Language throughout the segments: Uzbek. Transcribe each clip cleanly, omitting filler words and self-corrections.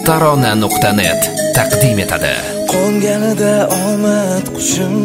Tarona.net taqdim etadi. Qo'nganida omad qushim,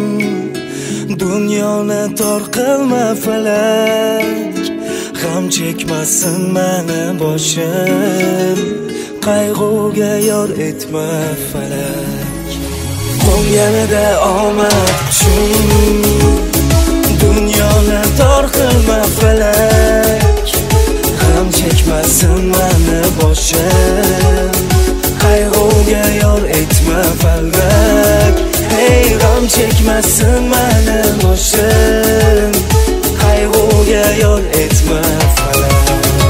dunyoni tor qilma falak. G'am chekmasin meni boshim, qayg'uga yor etma falak. Qo'nganida omad qushim, dunyoni tor qilma falak. G'am chekmasin meni boshim, qayg'uga yor etma falak. Hey, g'am chekmasin meni boshim, qayg'uga yor etma falak.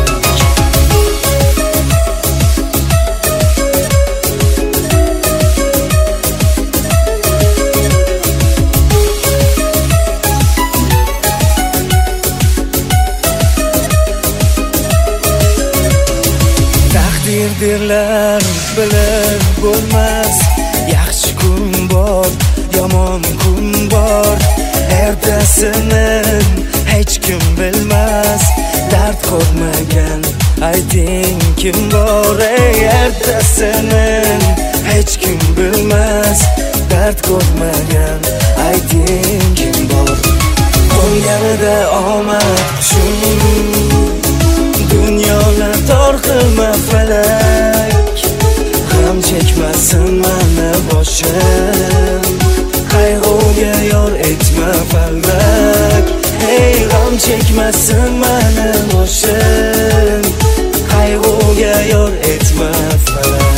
Taqdirlar bilib bo'lmas, yaxshi kun bor, yomon kun bor. Ertasini hech kim bilmas, dard ko'rmagan ayting kim bor. Ertasini hech kim bilmas, dard ko'rmagan ayting kim bor. Qo'nganida omad qushim, dunyoni tor qilma falak. G'am chekmasin meni boshim, qayg'uga yor etma falak. Hey, g'am chekmasin meni boshim, qayg'uga yor etma falak.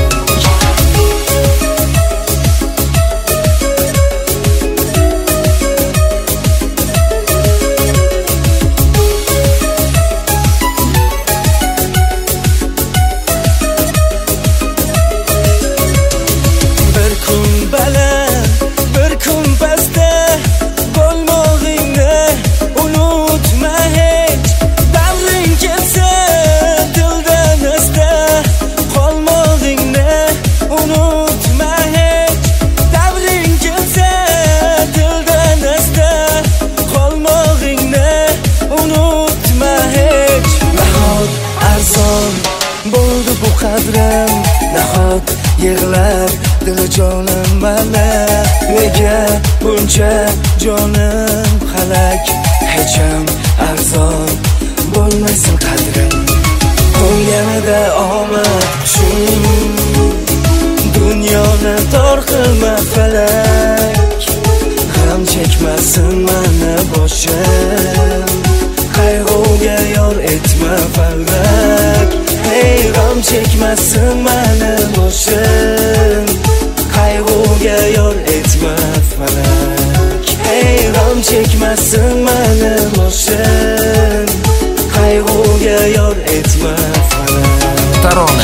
Bo'ldi bu qadrim, nahot yig'lab dili jonim mana. Nega buncha jonim halak, hech ham arzon bo'lmasin qadrim. Qo'nganida omad qushim, dunyoni tor qilma falak. G'am chekmasin meni boshim, qayg'uga yor etma falak. Hey, g'am chekmasin meni boshim, qayg'uga yor etma falak. Hey, g'am chekmasin meni boshim, qayg'uga yor etma falak. Tarona